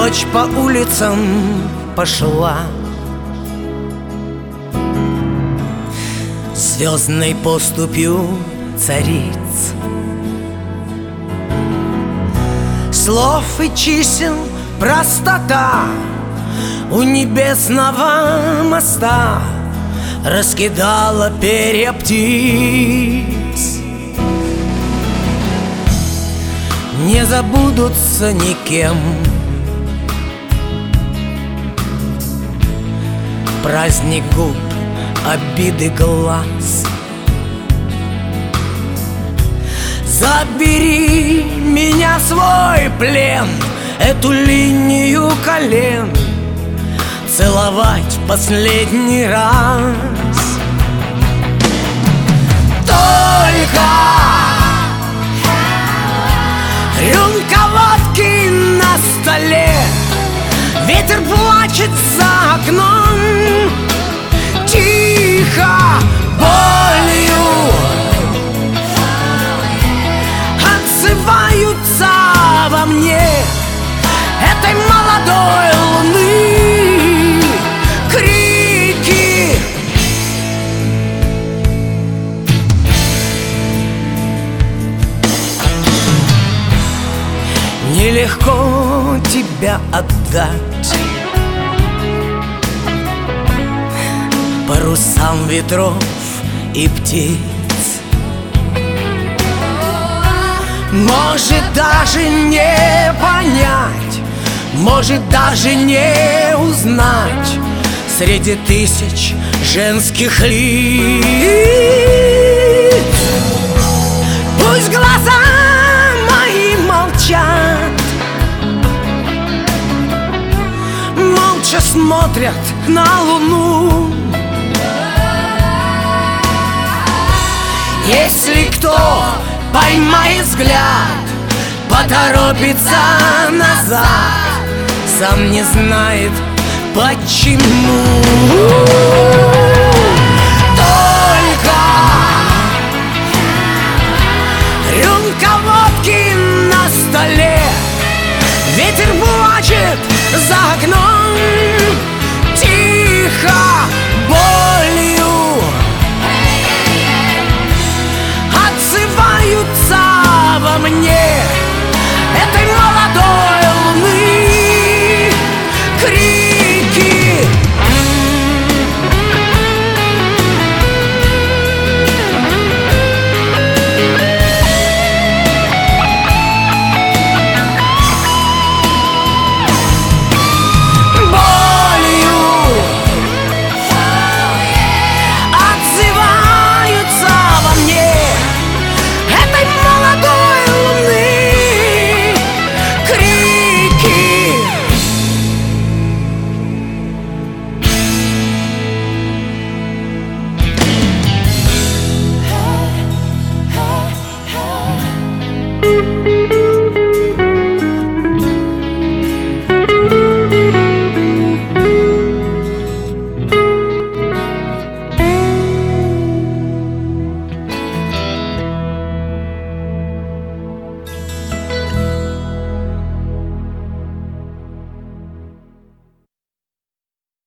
Ночь по улицам пошла, звездной поступью цариц. Слов и чисел простота у небесного моста раскидала перья птиц. Не забудутся никем праздник губ, обиды глаз. Забери меня в свой плен, эту линию колен целовать в последний раз. Только рюмка водки на столе, ветер плачет за окном, тихо, болью отзываются во мне этой молодой луны крики. Нелегко тебя отдать парусам ветров и птиц. Может даже не понять, может даже не узнать среди тысяч женских лиц. Пусть глаза мои молчат, молча смотрят на луну. Если кто поймает взгляд, поторопится назад, сам не знает почему.